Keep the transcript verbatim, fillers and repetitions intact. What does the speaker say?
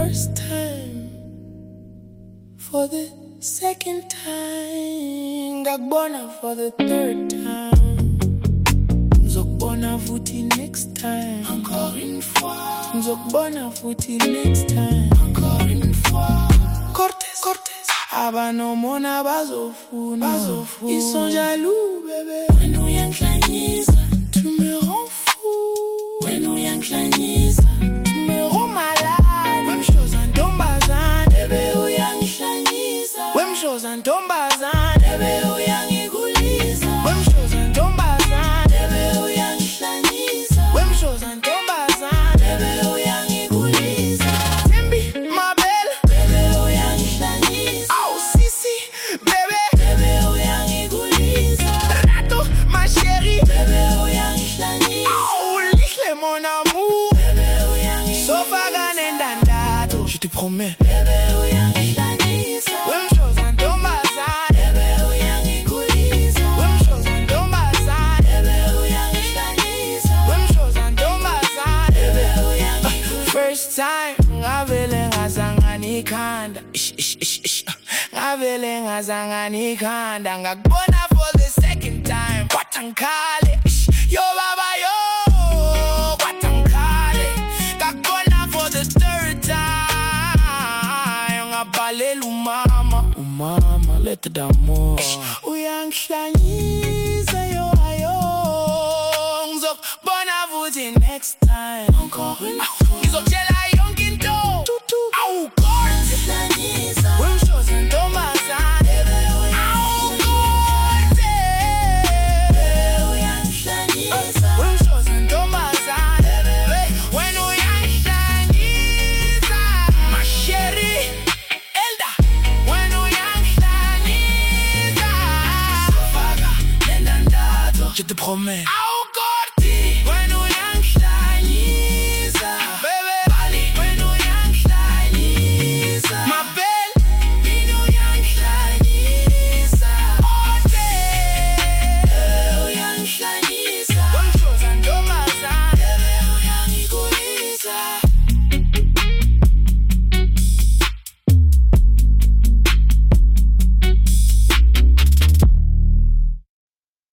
first time, for the second time, ngakubona for the third time, ngizokubona futhi next time, encore une fois, ngizokubona futhi next time, encore une fois. Cortez, Cortez, abanomona bazofuna, bazofuna. Ils sont jaloux, bébé. When we yanklanyisa, tu me rends fou. When we yanklanyisa, tu me rends malade. Même chose en tombazan, bébé ou yanklanyisa. Même chose en tombazan, bébé ou yangigulisa. Même chose en tombazan, bébé ou yanklanyisa. Même chose en tombazan, bébé ou yangigulisa. Tembi, ma belle, bébé ou yanklanyisa. Oh, Sisi, bébé, bébé ou yangigulisa. Rato, ma chérie, bébé ou yanklanyisa. Oh, lichle mon amour, bébé ou yangigulisa. Sofa ganendandato, je te promets, bébé ou yanklanyisa. Même chose en tombazan, bébé ou yangigulisa. Même chose en tombazan, bébé ou yanklanyisa. Même chose en tombazan, bébé ou yangigulisa. First time, ngavele ngazangani khanda. Ish, ish, ish, ish. Ngavele ngazangani khanda. Ngakubona for the second time. Kwatankale, ish. Yo baba yo, kwatankale. Ngakubona for the third time. Ngabalela umama, umama letha d'amor. Uyangihlanyisa yo ayo. Ngizokubona futhi next time, encore une fois. Ngizokutshela yonke into. Awu Cortez, même chose en tombazan, bébé ou yanklanyisa. Même chose en tombazan, bébé. When we yanklanyisa, ma chérie, Elda. When we yanklanyisa, Sofaga, nendandato, je te promets.